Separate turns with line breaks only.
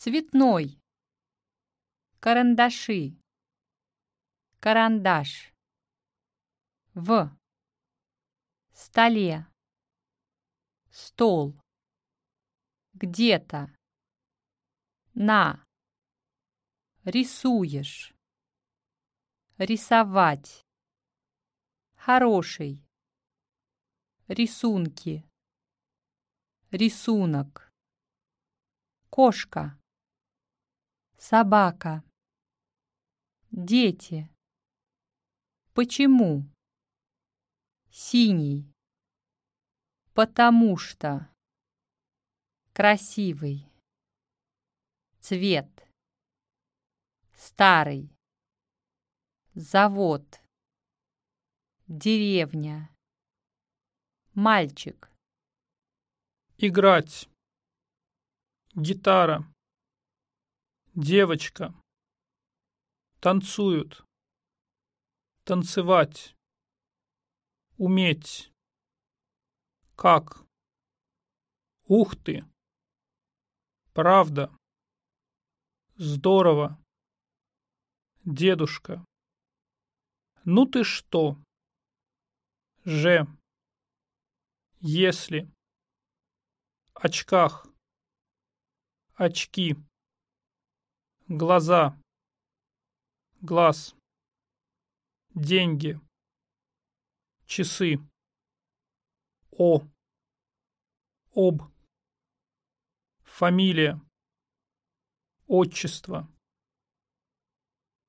Цветной. Карандаши. Карандаш. В столе. Стол. Где-то. На. Рисуешь. Рисовать. Хороший. Рисунки. Рисунок. Кошка. Собака. Дети. Почему? Синий. Потому что. Красивый. Цвет. Старый. Завод. Деревня. Мальчик.
Играть. Гитара. Девочка. Танцуют. Танцевать. Уметь. Как. Ух ты. Правда. Здорово. Дедушка. Ну ты что? Же. Если. Очках. Очки. Глаза. Глаз. Деньги. Часы. О. Об. Фамилия. Отчество.